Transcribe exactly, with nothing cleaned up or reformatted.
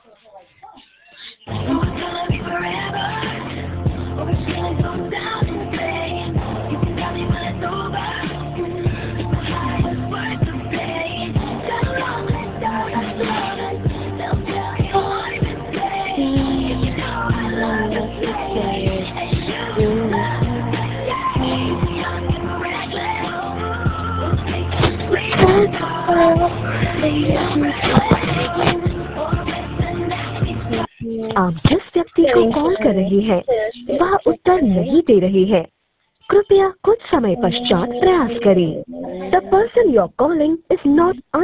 आप जिस व्यक्ति को कॉल कर रही हैं, वह उत्तर नहीं दे रही है। कृपया कुछ समय पश्चात प्रयास करें। The person you are calling is not